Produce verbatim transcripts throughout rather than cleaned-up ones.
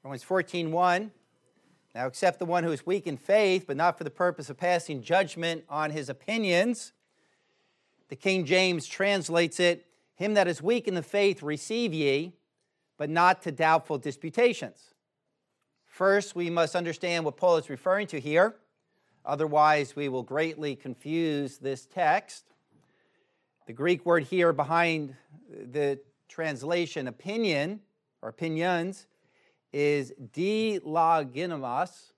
Romans fourteen one. Now accept the one who is weak in faith, but not for the purpose of passing judgment on his opinions. The King James translates it, him that is weak in the faith receive ye, but not to doubtful disputations. First, we must understand what Paul is referring to here. Otherwise, we will greatly confuse this text. The Greek word here behind the translation opinion, or opinions, is diloginomos.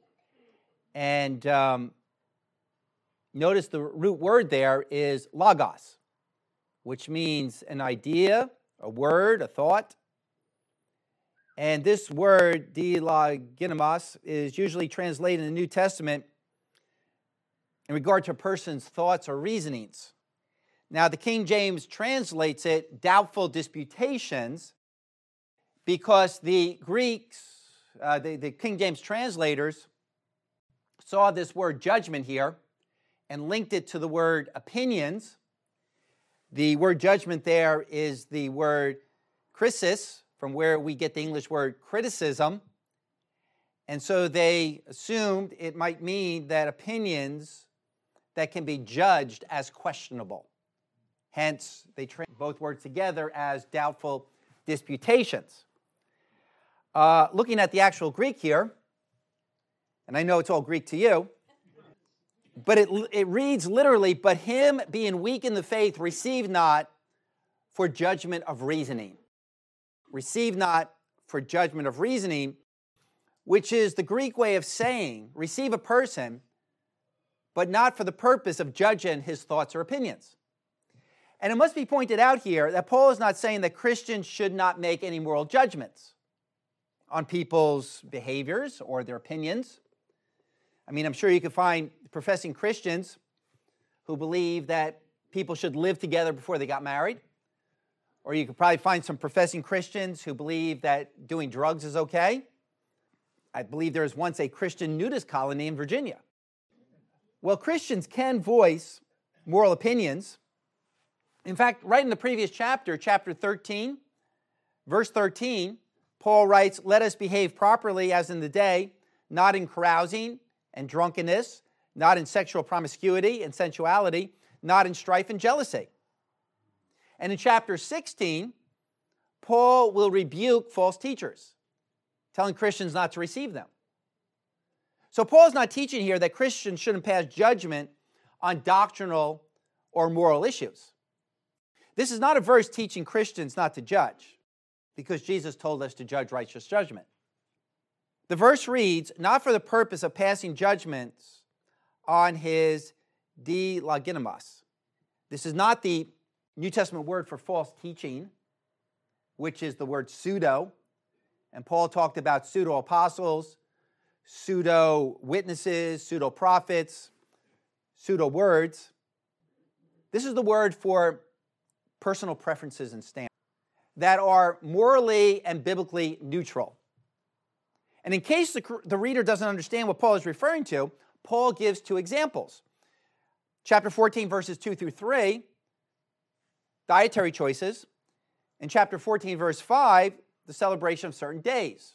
And um, notice the root word there is logos, which means an idea, a word, a thought. And this word, diloginomos, is usually translated in the New Testament in regard to a person's thoughts or reasonings. Now, the King James translates it doubtful disputations because the Greeks, uh, the, the King James translators, saw this word judgment here and linked it to the word opinions. The word judgment there is the word krisis, from where we get the English word criticism. And so they assumed it might mean that opinions that can be judged as questionable. Hence, they translate both words together as doubtful disputations. Uh, looking at the actual Greek here, and I know it's all Greek to you, but it, it reads literally, but him being weak in the faith receive not for judgment of reasoning. Receive not for judgment of reasoning, which is the Greek way of saying, receive a person, but not for the purpose of judging his thoughts or opinions. And it must be pointed out here that Paul is not saying that Christians should not make any moral judgments on people's behaviors or their opinions. I mean, I'm sure you could find professing Christians who believe that people should live together before they got married. Or you could probably find some professing Christians who believe that doing drugs is okay. I believe there was once a Christian nudist colony in Virginia. Well, Christians can voice moral opinions. In fact, right in the previous chapter, chapter thirteen, verse thirteen, Paul writes, let us behave properly as in the day, not in carousing and drunkenness, not in sexual promiscuity and sensuality, not in strife and jealousy. And in chapter sixteen, Paul will rebuke false teachers, telling Christians not to receive them. So Paul's not teaching here that Christians shouldn't pass judgment on doctrinal or moral issues. This is not a verse teaching Christians not to judge, because Jesus told us to judge righteous judgment. The verse reads, not for the purpose of passing judgments on his diloginomos. This is not the New Testament word for false teaching, which is the word pseudo. And Paul talked about pseudo-apostles, pseudo-witnesses, pseudo-prophets, pseudo-words. This is the word for personal preferences and standards that are morally and biblically neutral. And in case the, the reader doesn't understand what Paul is referring to, Paul gives two examples. Chapter fourteen, verses two through three, dietary choices. In chapter fourteen, verse five, the celebration of certain days.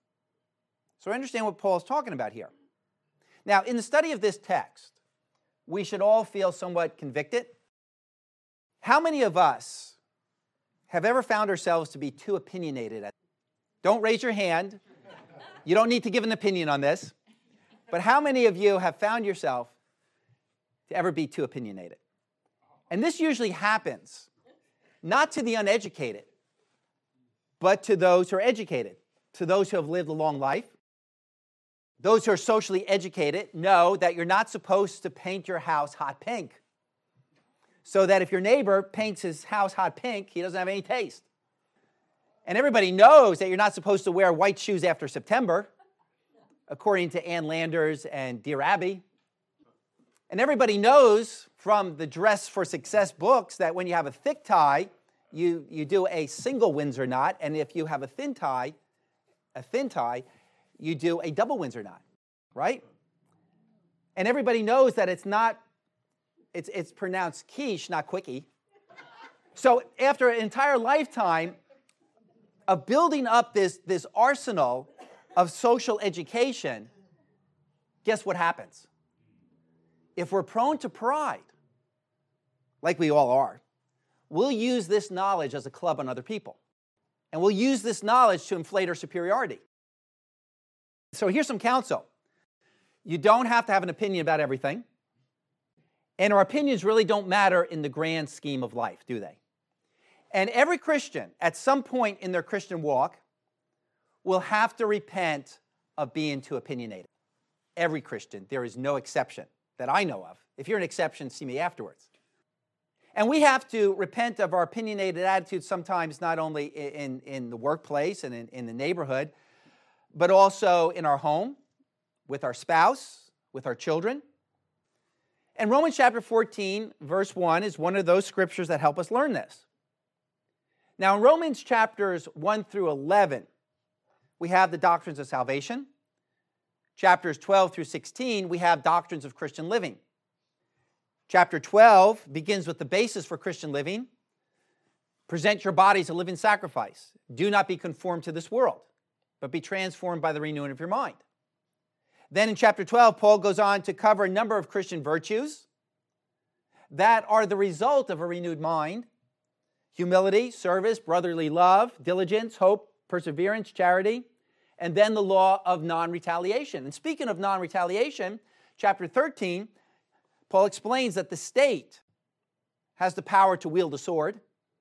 So I understand what Paul is talking about here. Now, in the study of this text, we should all feel somewhat convicted. How many of us have ever found ourselves to be too opinionated? Don't raise your hand. You don't need to give an opinion on this. But how many of you have found yourself to ever be too opinionated? And this usually happens not to the uneducated, but to those who are educated, to those who have lived a long life. Those who are socially educated know that you're not supposed to paint your house hot pink, so that if your neighbor paints his house hot pink, he doesn't have any taste. And everybody knows that you're not supposed to wear white shoes after September, according to Ann Landers and Dear Abby. And everybody knows from the Dress for Success books that when you have a thick tie, you, you do a single Windsor knot, and if you have a thin tie, a thin tie, you do a double Windsor knot, right? And everybody knows that it's not, it's, it's pronounced quiche, not quickie. So after an entire lifetime of building up this, this arsenal of social education, guess what happens? If we're prone to pride, like we all are, we'll use this knowledge as a club on other people. And we'll use this knowledge to inflate our superiority. So here's some counsel. You don't have to have an opinion about everything. And our opinions really don't matter in the grand scheme of life, do they? And every Christian, at some point in their Christian walk, will have to repent of being too opinionated. Every Christian. There is no exception that I know of. If you're an exception, see me afterwards. And we have to repent of our opinionated attitudes sometimes not only in, in the workplace and in, in the neighborhood, but also in our home, with our spouse, with our children. And Romans chapter fourteen, verse one, is one of those scriptures that help us learn this. Now, in Romans chapters one through eleven, we have the doctrines of salvation. Chapters twelve through sixteen, we have doctrines of Christian living. Chapter twelve begins with the basis for Christian living. Present your bodies a living sacrifice. Do not be conformed to this world, but be transformed by the renewing of your mind. Then in chapter twelve, Paul goes on to cover a number of Christian virtues that are the result of a renewed mind: humility, service, brotherly love, diligence, hope, perseverance, charity, and then the law of non-retaliation. And speaking of non-retaliation, chapter thirteen, Paul explains that the state has the power to wield a sword.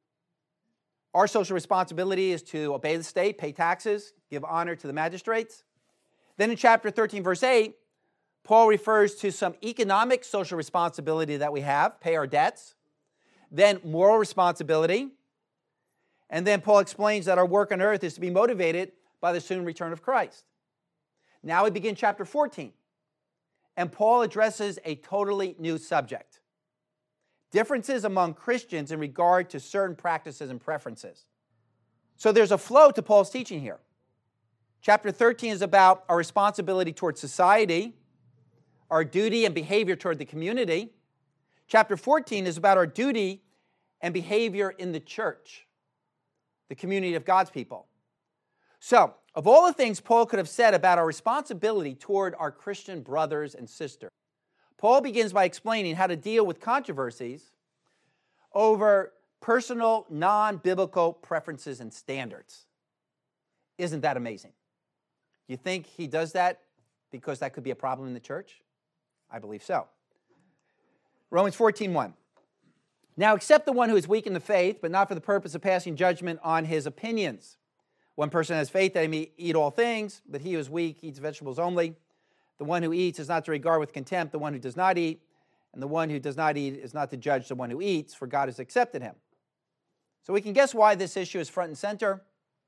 Our social responsibility is to obey the state, pay taxes, give honor to the magistrates. Then in chapter thirteen, verse eight, Paul refers to some economic social responsibility that we have, pay our debts. Then moral responsibility. And then Paul explains that our work on earth is to be motivated by the soon return of Christ. Now we begin chapter fourteen. And Paul addresses a totally new subject: differences among Christians in regard to certain practices and preferences. So there's a flow to Paul's teaching here. Chapter thirteen is about our responsibility toward society, our duty and behavior toward the community. Chapter fourteen is about our duty and behavior in the church, the community of God's people. So, of all the things Paul could have said about our responsibility toward our Christian brothers and sisters, Paul begins by explaining how to deal with controversies over personal, non-biblical preferences and standards. Isn't that amazing? You think he does that because that could be a problem in the church? I believe so. Romans fourteen one. Now accept the one who is weak in the faith, but not for the purpose of passing judgment on his opinions. One person has faith that he may eat all things, but he who is weak eats vegetables only. The one who eats is not to regard with contempt the one who does not eat, and the one who does not eat is not to judge the one who eats, for God has accepted him. So we can guess why this issue is front and center: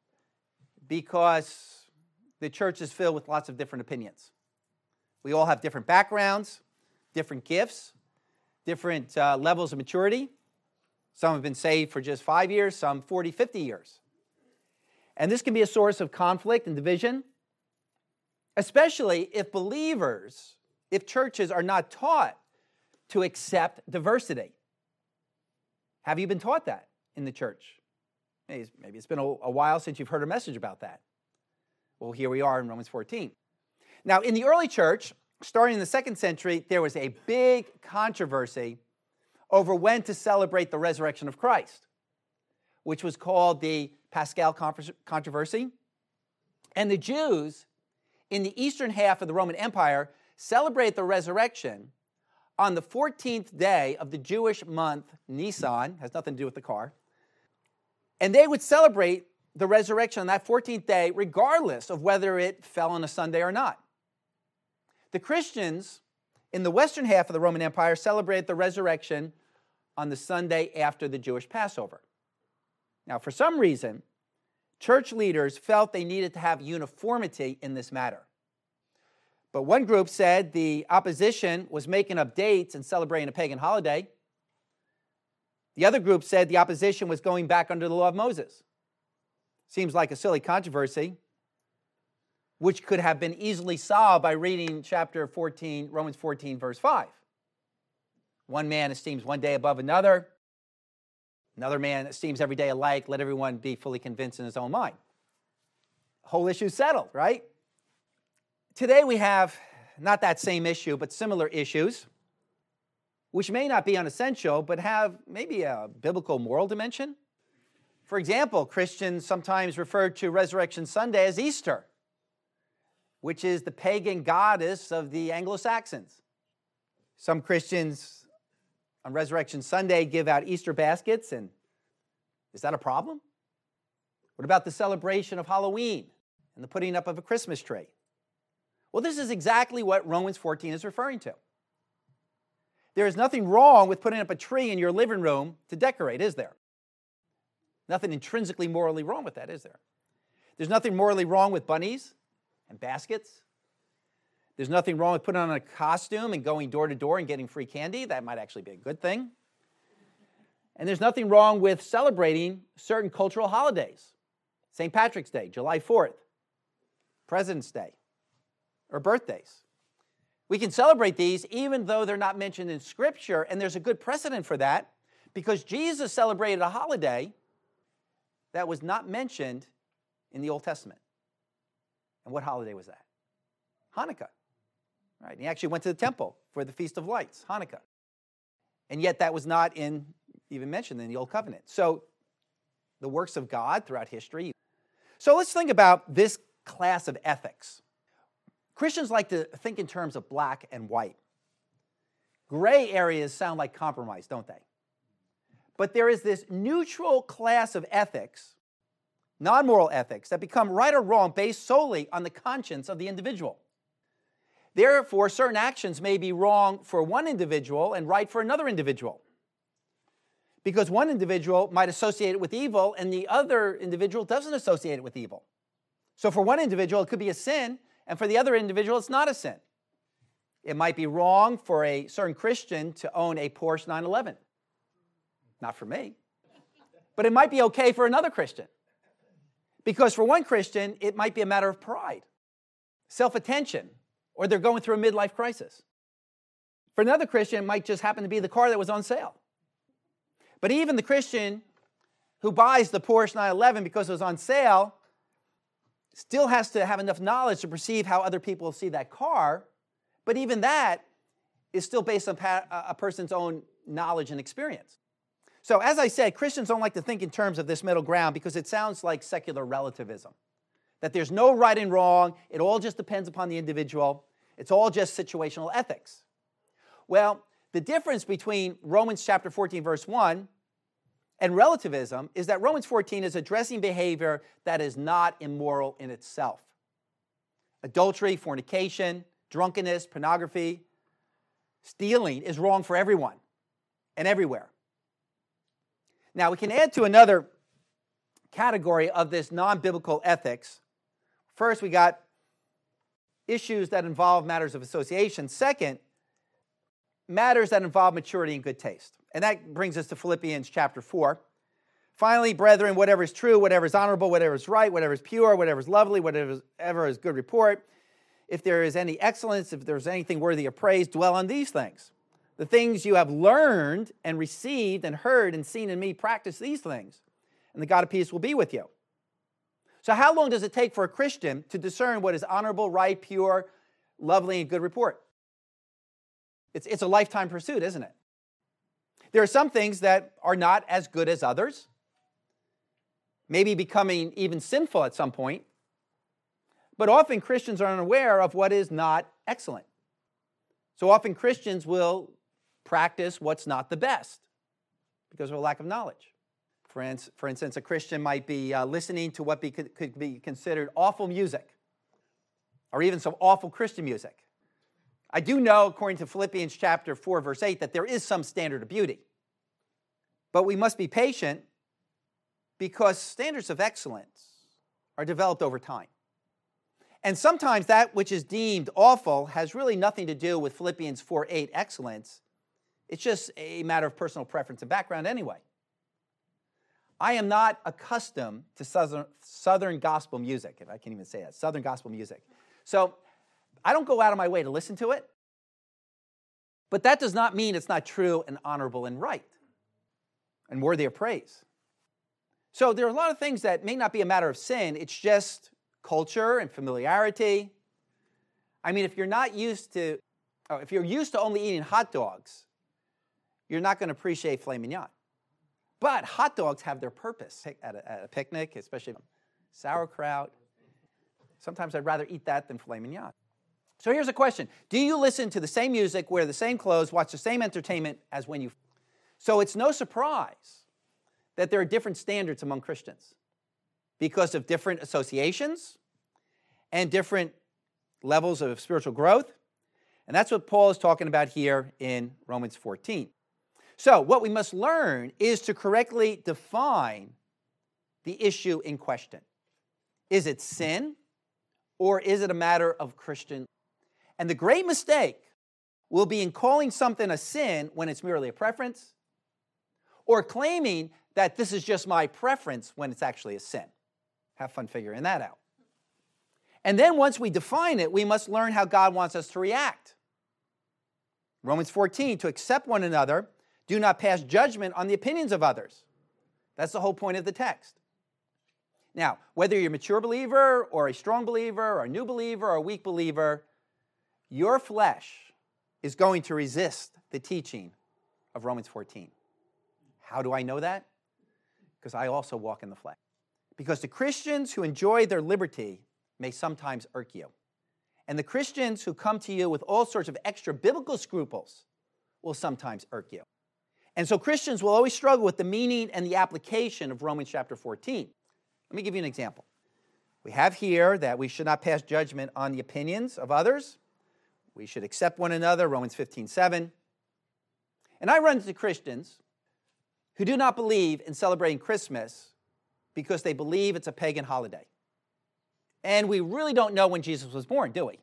because the church is filled with lots of different opinions. We all have different backgrounds, different gifts, different uh, levels of maturity. Some have been saved for just five years, some forty, fifty years. And this can be a source of conflict and division, especially if believers, if churches are not taught to accept diversity. Have you been taught that in the church? Maybe it's been a while since you've heard a message about that. Well, here we are in Romans fourteen. Now, in the early church, starting in the second century, there was a big controversy over when to celebrate the resurrection of Christ, which was called the Paschal controversy. And the Jews in the eastern half of the Roman Empire celebrate the resurrection on the fourteenth day of the Jewish month Nisan. Has nothing to do with the car. And they would celebrate the resurrection on that fourteenth day regardless of whether it fell on a Sunday or not. The Christians in the western half of the Roman Empire celebrated the resurrection on the Sunday after the Jewish Passover. Now, for some reason, church leaders felt they needed to have uniformity in this matter. But one group said the opposition was making up dates and celebrating a pagan holiday. The other group said the opposition was going back under the law of Moses. Seems like a silly controversy, which could have been easily solved by reading chapter fourteen, Romans fourteen, verse five. One man esteems one day above another. Another man esteems every day alike. Let everyone be fully convinced in his own mind. Whole issue settled, right? Today we have not that same issue, but similar issues, which may not be unessential, but have maybe a biblical moral dimension. For example, Christians sometimes refer to Resurrection Sunday as Easter, which is the pagan goddess of the Anglo-Saxons. Some Christians on Resurrection Sunday give out Easter baskets, and is that a problem? What about the celebration of Halloween and the putting up of a Christmas tree? Well, this is exactly what Romans fourteen is referring to. There is nothing wrong with putting up a tree in your living room to decorate, is there? Nothing intrinsically morally wrong with that, is there? There's nothing morally wrong with bunnies and baskets. There's nothing wrong with putting on a costume and going door to door and getting free candy. That might actually be a good thing. And there's nothing wrong with celebrating certain cultural holidays. Saint Patrick's Day, July fourth, President's Day, or birthdays. We can celebrate these even though they're not mentioned in Scripture, and there's a good precedent for that because Jesus celebrated a holiday that was not mentioned in the Old Testament. And what holiday was that? Hanukkah. Right? And he actually went to the temple for the Feast of Lights, Hanukkah. And yet that was not in, even mentioned in the Old Covenant. So the works of God throughout history. So let's think about this class of ethics. Christians like to think in terms of black and white. Gray areas sound like compromise, don't they? But there is this neutral class of ethics, non-moral ethics, that become right or wrong based solely on the conscience of the individual. Therefore, certain actions may be wrong for one individual and right for another individual. Because one individual might associate it with evil and the other individual doesn't associate it with evil. So for one individual, it could be a sin, and for the other individual, it's not a sin. It might be wrong for a certain Christian to own a Porsche nine eleven. Not for me. But it might be okay for another Christian. Because for one Christian, it might be a matter of pride, self-attention, or they're going through a midlife crisis. For another Christian, it might just happen to be the car that was on sale. But even the Christian who buys the Porsche nine eleven because it was on sale still has to have enough knowledge to perceive how other people see that car. But even that is still based on a person's own knowledge and experience. So as I said, Christians don't like to think in terms of this middle ground because it sounds like secular relativism. That there's no right and wrong, it all just depends upon the individual, it's all just situational ethics. Well, the difference between Romans chapter fourteen, verse one, and relativism is that Romans fourteen is addressing behavior that is not immoral in itself. Adultery, fornication, drunkenness, pornography, stealing is wrong for everyone and everywhere. Now, we can add to another category of this non-biblical ethics. First, we got issues that involve matters of association. Second, matters that involve maturity and good taste. And that brings us to Philippians chapter four. Finally, brethren, whatever is true, whatever is honorable, whatever is right, whatever is pure, whatever is lovely, whatever is good report, if there is any excellence, if there is anything worthy of praise, dwell on these things. The things you have learned and received and heard and seen in me, practice these things, and the God of peace will be with you. So how long does it take for a Christian to discern what is honorable, right, pure, lovely, and good report? It's, it's a lifetime pursuit, isn't it? There are some things that are not as good as others, maybe becoming even sinful at some point, but often Christians are unaware of what is not excellent. So often Christians will practice what's not the best because of a lack of knowledge. For, in, for instance, a Christian might be uh, listening to what be, could, could be considered awful music, or even some awful Christian music. I do know, according to Philippians chapter four, verse eight, that there is some standard of beauty. But we must be patient because standards of excellence are developed over time. And sometimes that which is deemed awful has really nothing to do with Philippians four eight excellence. It's just a matter of personal preference and background anyway. I am not accustomed to Southern, Southern gospel music, if I can even say that, Southern gospel music. So I don't go out of my way to listen to it, but that does not mean it's not true and honorable and right and worthy of praise. So there are a lot of things that may not be a matter of sin, it's just culture and familiarity. I mean, if you're not used to, oh, if you're used to only eating hot dogs, you're not going to appreciate filet mignon. But hot dogs have their purpose at a, at a picnic, especially sauerkraut. Sometimes I'd rather eat that than filet mignon. So here's a question. Do you listen to the same music, wear the same clothes, watch the same entertainment as when you... So it's no surprise that there are different standards among Christians because of different associations and different levels of spiritual growth. And that's what Paul is talking about here in Romans fourteen. So what we must learn is to correctly define the issue in question. Is it sin or is it a matter of Christian? And the great mistake will be in calling something a sin when it's merely a preference, or claiming that this is just my preference when it's actually a sin. Have fun figuring that out. And then once we define it, we must learn how God wants us to react. Romans fourteen, to accept one another, do not pass judgment on the opinions of others. That's the whole point of the text. Now, whether you're a mature believer or a strong believer or a new believer or a weak believer, your flesh is going to resist the teaching of Romans fourteen. How do I know that? Because I also walk in the flesh. Because the Christians who enjoy their liberty may sometimes irk you. And the Christians who come to you with all sorts of extra biblical scruples will sometimes irk you. And so Christians will always struggle with the meaning and the application of Romans chapter fourteen. Let me give you an example. We have here that we should not pass judgment on the opinions of others. We should accept one another, Romans fifteen seven. And I run into Christians who do not believe in celebrating Christmas because they believe it's a pagan holiday. And we really don't know when Jesus was born, do we?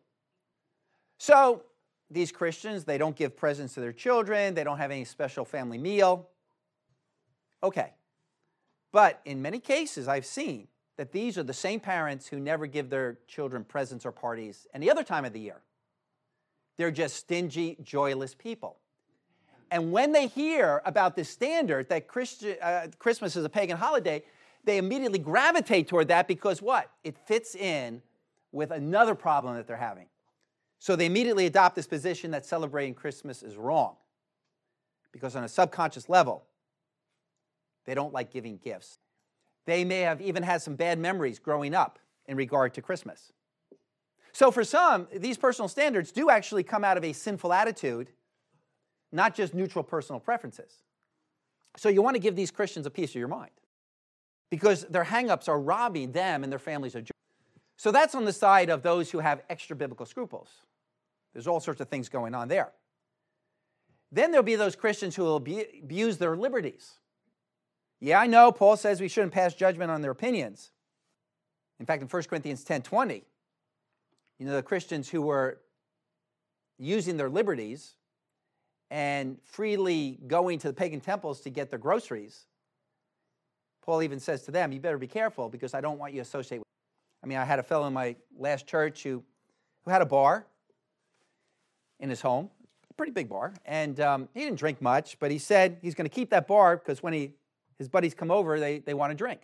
So these Christians, they don't give presents to their children. They don't have any special family meal. Okay. But in many cases, I've seen that these are the same parents who never give their children presents or parties any other time of the year. They're just stingy, joyless people. And when they hear about this standard that Christi- uh, Christmas is a pagan holiday, they immediately gravitate toward that because what? It fits in with another problem that they're having. So they immediately adopt this position that celebrating Christmas is wrong. Because on a subconscious level, they don't like giving gifts. They may have even had some bad memories growing up in regard to Christmas. So for some, these personal standards do actually come out of a sinful attitude, not just neutral personal preferences. So you want to give these Christians a piece of your mind because their hang-ups are robbing them and their families of joy. So that's on the side of those who have extra biblical scruples. There's all sorts of things going on there. Then there'll be those Christians who will abuse their liberties. Yeah, I know Paul says we shouldn't pass judgment on their opinions. In fact, in First Corinthians ten twenty, you know, the Christians who were using their liberties and freely going to the pagan temples to get their groceries, Paul even says to them, you better be careful because I don't want you to associate with. I mean, I had a fellow in my last church who, who had a bar in his home, a pretty big bar, and um, he didn't drink much, but he said he's going to keep that bar because when he, his buddies come over, they, they want to drink.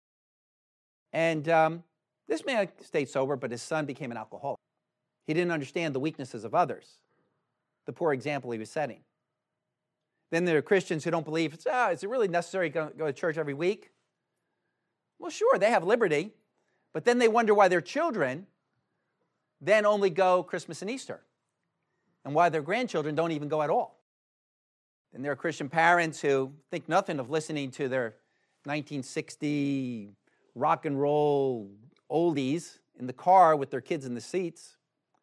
And um, this man stayed sober, but his son became an alcoholic. He didn't understand the weaknesses of others, the poor example he was setting. Then there are Christians who don't believe, it's, oh, is it really necessary to go to church every week? Well, sure, they have liberty, but then they wonder why their children then only go Christmas and Easter, and why their grandchildren don't even go at all. And there are Christian parents who think nothing of listening to their nineteen sixty rock and roll oldies in the car with their kids in the seats.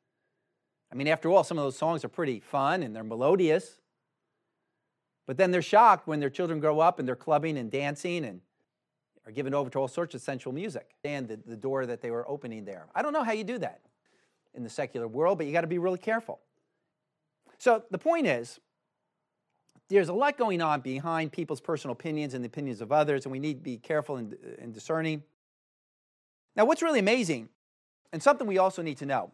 I mean, after all, some of those songs are pretty fun and they're melodious. But then they're shocked when their children grow up and they're clubbing and dancing and are given over to all sorts of sensual music. And the, the door that they were opening there. I don't know how you do that in the secular world, but you got to be really careful. So the point is, there's a lot going on behind people's personal opinions and the opinions of others, and we need to be careful and, and discerning. Now, what's really amazing, and something we also need to know,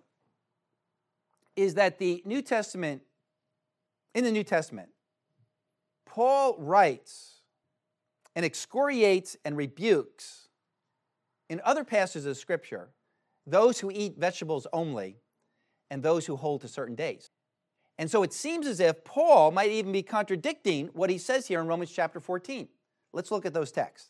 is that the New Testament, in the New Testament, Paul writes and excoriates and rebukes in other passages of Scripture those who eat vegetables only and those who hold to certain days. And so it seems as if Paul might even be contradicting what he says here in Romans chapter fourteen. Let's look at those texts.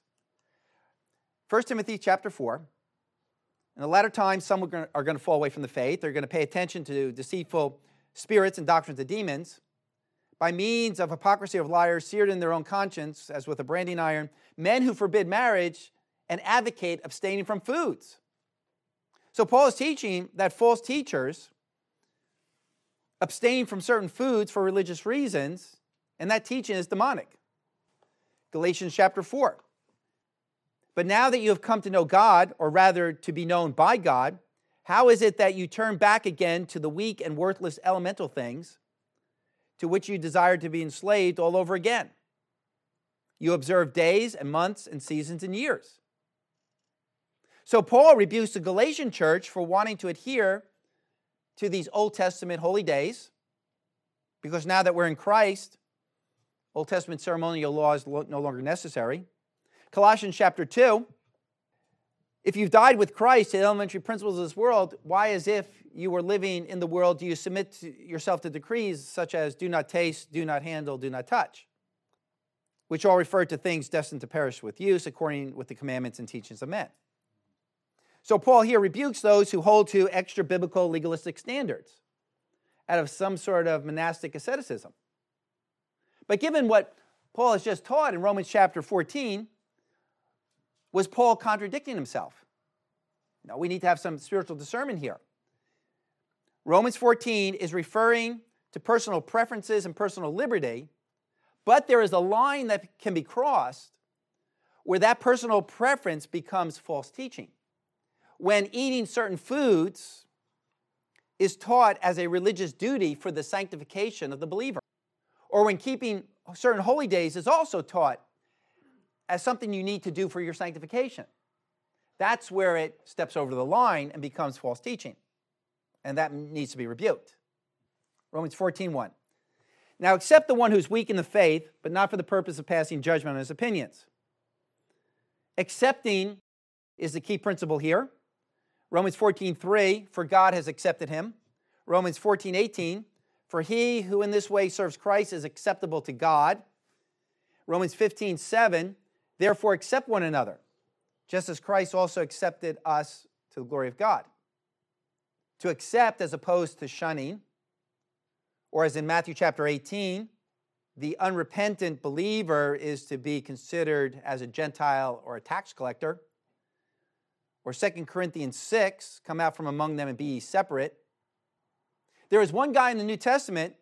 First Timothy chapter four. In the latter times, some are going to fall away from the faith. They're going to pay attention to deceitful spirits and doctrines of demons. By means of hypocrisy of liars, seared in their own conscience, as with a branding iron, men who forbid marriage and advocate abstaining from foods. So Paul is teaching that false teachers abstain from certain foods for religious reasons, and that teaching is demonic. Galatians chapter four. But now that you have come to know God, or rather to be known by God, how is it that you turn back again to the weak and worthless elemental things to which you desire to be enslaved all over again? You observe days and months and seasons and years. So Paul rebukes the Galatian church for wanting to adhere to these Old Testament holy days, because now that we're in Christ, Old Testament ceremonial law is no longer necessary. Colossians chapter two, if you've died with Christ to the elementary principles of this world, why, as if you were living in the world, do you submit to yourself to decrees such as do not taste, do not handle, do not touch, which all refer to things destined to perish with use according with the commandments and teachings of men. So Paul here rebukes those who hold to extra biblical legalistic standards out of some sort of monastic asceticism. But given what Paul has just taught in Romans chapter fourteen, was Paul contradicting himself? No, we need to have some spiritual discernment here. Romans fourteen is referring to personal preferences and personal liberty, but there is a line that can be crossed where that personal preference becomes false teaching. When eating certain foods is taught as a religious duty for the sanctification of the believer, or when keeping certain holy days is also taught as something you need to do for your sanctification. That's where it steps over the line and becomes false teaching. And that needs to be rebuked. Romans fourteen one. Now accept the one who's weak in the faith, but not for the purpose of passing judgment on his opinions. Accepting is the key principle here. Romans fourteen three, for God has accepted him. Romans fourteen eighteen, for he who in this way serves Christ is acceptable to God. Romans fifteen seven, therefore accept one another, just as Christ also accepted us to the glory of God. To accept as opposed to shunning, or as in Matthew chapter eighteen, the unrepentant believer is to be considered as a Gentile or a tax collector. Or Second Corinthians six, come out from among them and be ye separate. There is one guy in the New Testament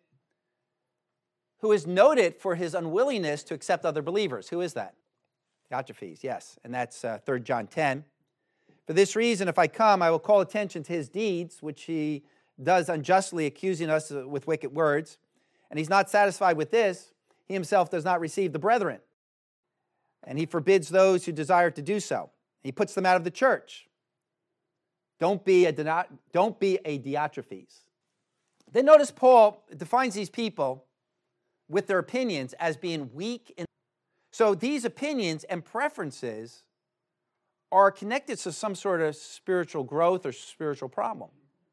who is noted for his unwillingness to accept other believers. Who is that? Diotrephes, yes, and that's uh, Third John ten. For this reason, if I come, I will call attention to his deeds, which he does unjustly, accusing us with wicked words. And he's not satisfied with this. He himself does not receive the brethren. And he forbids those who desire to do so. He puts them out of the church. Don't be a, don't be a Diotrephes. Then notice Paul defines these people with their opinions as being weak. In so these opinions and preferences are connected to some sort of spiritual growth or spiritual problem.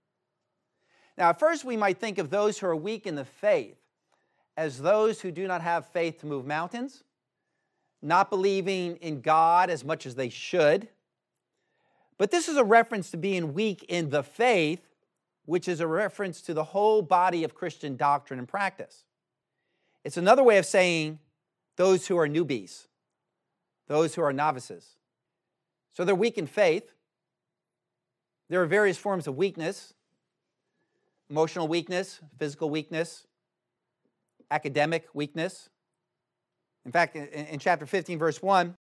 Now, at first we might think of those who are weak in the faith as those who do not have faith to move mountains, not believing in God as much as they should. But this is a reference to being weak in the faith, which is a reference to the whole body of Christian doctrine and practice. It's another way of saying those who are newbies, those who are novices. So they're weak in faith. There are various forms of weakness: emotional weakness, physical weakness, academic weakness. In fact, in, in chapter fifteen, verse one,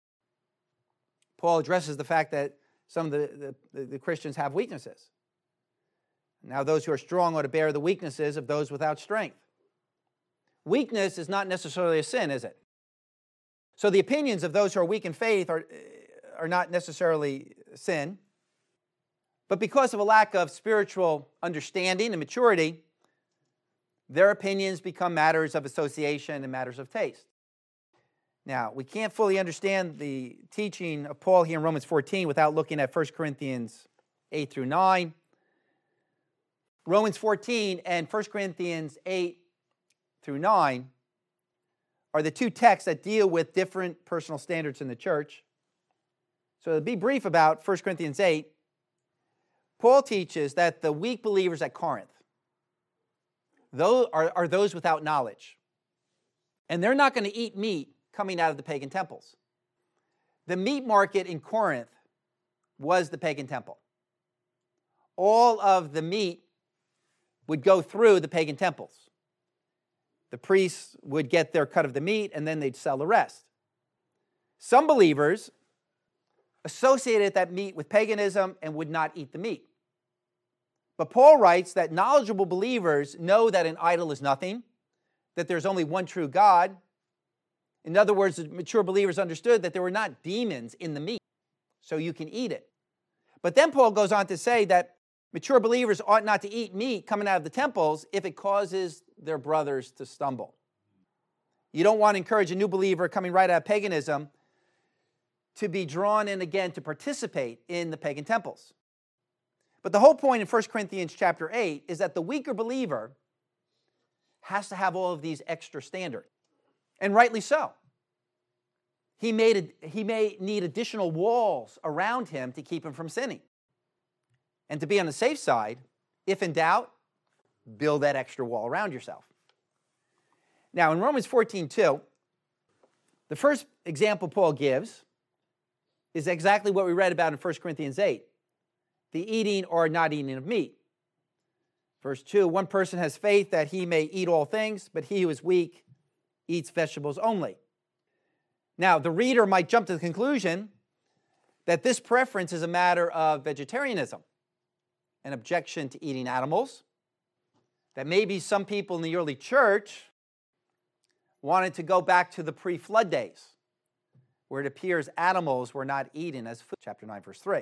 Paul addresses the fact that some of the, the, the Christians have weaknesses. Now, those who are strong ought to bear the weaknesses of those without strength. Weakness is not necessarily a sin, is it? So the opinions of those who are weak in faith are, are not necessarily sin. But because of a lack of spiritual understanding and maturity, their opinions become matters of association and matters of taste. Now, we can't fully understand the teaching of Paul here in Romans fourteen without looking at First Corinthians eight through nine. Romans fourteen and First Corinthians eight through nine are the two texts that deal with different personal standards in the church. So to be brief about First Corinthians eight, Paul teaches that the weak believers at Corinth those are, are those without knowledge. And they're not going to eat meat coming out of the pagan temples. The meat market in Corinth was the pagan temple. All of the meat would go through the pagan temples. The priests would get their cut of the meat, and then they'd sell the rest. Some believers associated that meat with paganism and would not eat the meat. But Paul writes that knowledgeable believers know that an idol is nothing, that there's only one true God. In other words, the mature believers understood that there were not demons in the meat, so you can eat it. But then Paul goes on to say that mature believers ought not to eat meat coming out of the temples if it causes their brothers to stumble. You don't want to encourage a new believer coming right out of paganism to be drawn in again to participate in the pagan temples. But the whole point in First Corinthians chapter eight is that the weaker believer has to have all of these extra standards, and rightly so. He, made a, he may need additional walls around him to keep him from sinning. And to be on the safe side, if in doubt, build that extra wall around yourself. Now, in Romans fourteen two, the first example Paul gives is exactly what we read about in First Corinthians eight, the eating or not eating of meat. Verse two, one person has faith that he may eat all things, but he who is weak eats vegetables only. Now, the reader might jump to the conclusion that this preference is a matter of vegetarianism, an objection to eating animals, that maybe some people in the early church wanted to go back to the pre-flood days, where it appears animals were not eaten as food, chapter nine, verse three.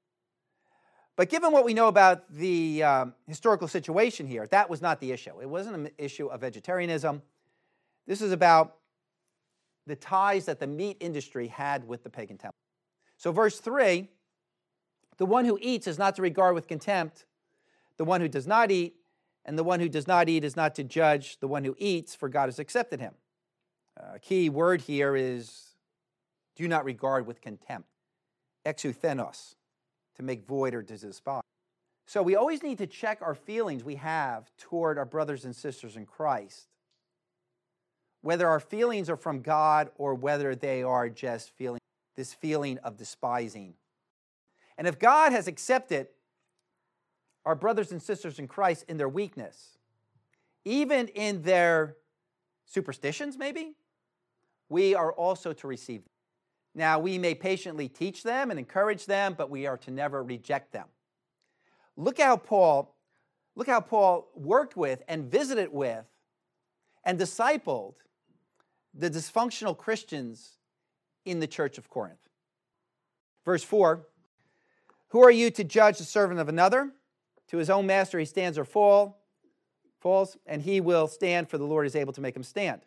But given what we know about the um, historical situation here, that was not the issue. It wasn't an issue of vegetarianism. This is about the ties that the meat industry had with the pagan temple. So verse three, the one who eats is not to regard with contempt the one who does not eat, and the one who does not eat is not to judge the one who eats, for God has accepted him. A key word here is do not regard with contempt. Exouthenos, to make void or to despise. So we always need to check our feelings we have toward our brothers and sisters in Christ, whether our feelings are from God or whether they are just feeling this feeling of despising. And if God has accepted our brothers and sisters in Christ in their weakness, even in their superstitions maybe, we are also to receive them. Now, we may patiently teach them and encourage them, but we are to never reject them. Look how Paul, look how Paul worked with and visited with and discipled the dysfunctional Christians in the church of Corinth. Verse four, who are you to judge the servant of another? To his own master he stands or fall, falls, and he will stand, for the Lord is able to make him stand.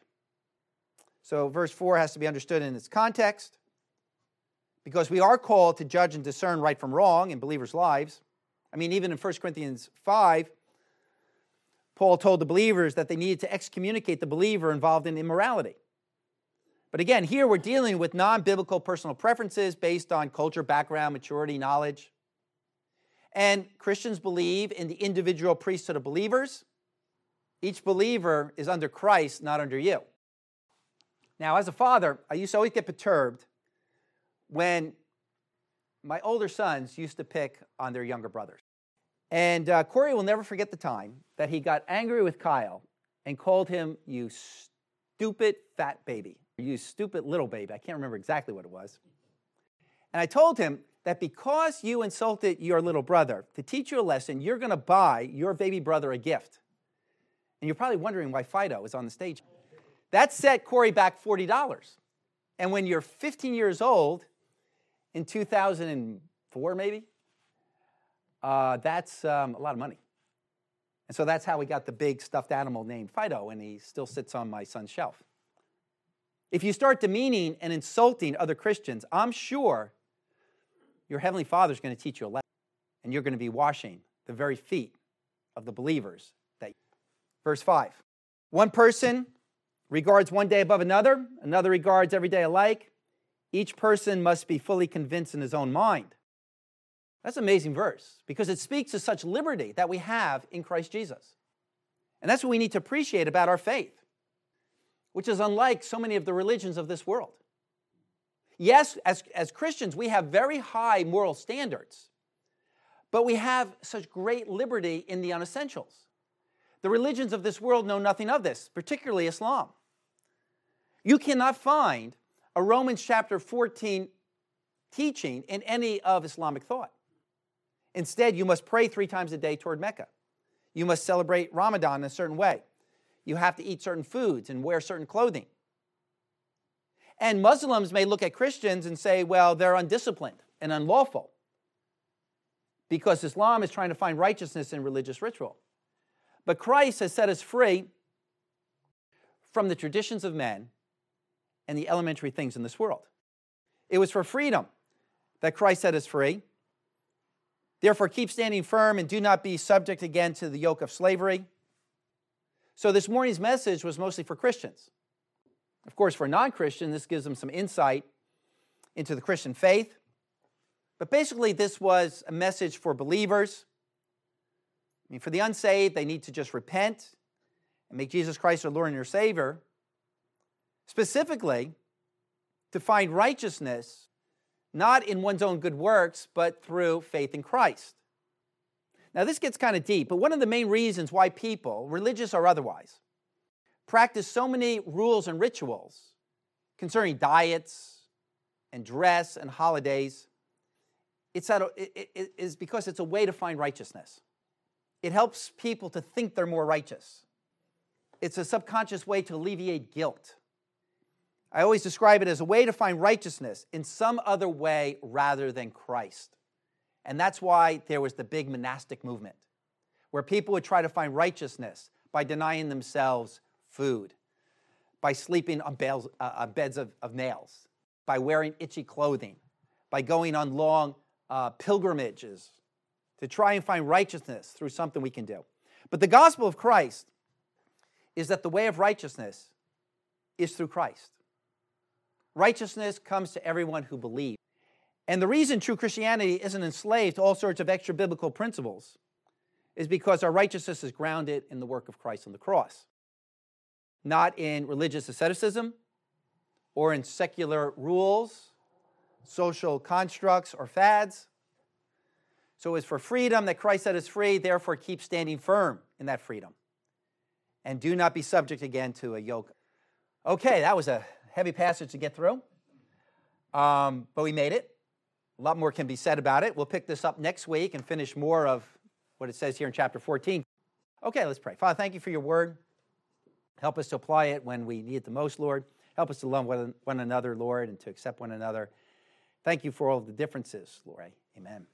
So verse four has to be understood in its context, because we are called to judge and discern right from wrong in believers' lives. I mean, even in First Corinthians five, Paul told the believers that they needed to excommunicate the believer involved in immorality. But again, here we're dealing with non-biblical personal preferences based on culture, background, maturity, knowledge. And Christians believe in the individual priesthood of believers. Each believer is under Christ, not under you. Now, as a father, I used to always get perturbed when my older sons used to pick on their younger brothers. And uh, Corey will never forget the time that he got angry with Kyle and called him, you stupid fat baby. You stupid little baby. I can't remember exactly what it was. And I told him that because you insulted your little brother, to teach you a lesson, you're going to buy your baby brother a gift. And you're probably wondering why Fido is on the stage. That set Corey back forty dollars. And when you're fifteen years old, in two thousand four maybe, uh, that's um, a lot of money. And so that's how we got the big stuffed animal named Fido, and he still sits on my son's shelf. If you start demeaning and insulting other Christians, I'm sure your Heavenly Father is going to teach you a lesson, and you're going to be washing the very feet of the believers. That, verse five, one person regards one day above another, another regards every day alike. Each person must be fully convinced in his own mind. That's an amazing verse because it speaks to such liberty that we have in Christ Jesus. And that's what we need to appreciate about our faith, which is unlike so many of the religions of this world. Yes, as, as Christians, we have very high moral standards, but we have such great liberty in the unessentials. The religions of this world know nothing of this, particularly Islam. You cannot find a Romans chapter fourteen teaching in any of Islamic thought. Instead, you must pray three times a day toward Mecca. You must celebrate Ramadan in a certain way. You have to eat certain foods and wear certain clothing. And Muslims may look at Christians and say, well, they're undisciplined and unlawful because Islam is trying to find righteousness in religious ritual. But Christ has set us free from the traditions of men and the elementary things in this world. It was for freedom that Christ set us free. Therefore, keep standing firm and do not be subject again to the yoke of slavery. So this morning's message was mostly for Christians. Of course, for a non-Christian, this gives them some insight into the Christian faith. But basically, this was a message for believers. I mean, for the unsaved, they need to just repent and make Jesus Christ their Lord and their Savior. Specifically, to find righteousness not in one's own good works, but through faith in Christ. Now, this gets kind of deep, but one of the main reasons why people, religious or otherwise, practice so many rules and rituals concerning diets and dress and holidays, it's that it, it is because it's a way to find righteousness. It helps people to think they're more righteous. It's a subconscious way to alleviate guilt. I always describe it as a way to find righteousness in some other way rather than Christ. And that's why there was the big monastic movement, where people would try to find righteousness by denying themselves food, by sleeping on, bales, uh, on beds of, of nails, by wearing itchy clothing, by going on long uh, pilgrimages to try and find righteousness through something we can do. But the gospel of Christ is that the way of righteousness is through Christ. Righteousness comes to everyone who believes. And the reason true Christianity isn't enslaved to all sorts of extra biblical principles is because our righteousness is grounded in the work of Christ on the cross, not in religious asceticism or in secular rules, social constructs, or fads. So it's for freedom that Christ set us free, therefore keep standing firm in that freedom. And do not be subject again to a yoke. Okay, that was a heavy passage to get through, um, but we made it. A lot more can be said about it. We'll pick this up next week and finish more of what it says here in chapter fourteen. Okay, let's pray. Father, thank you for your word. Help us to apply it when we need it the most, Lord. Help us to love one another, Lord, and to accept one another. Thank you for all the differences, Lord. Amen.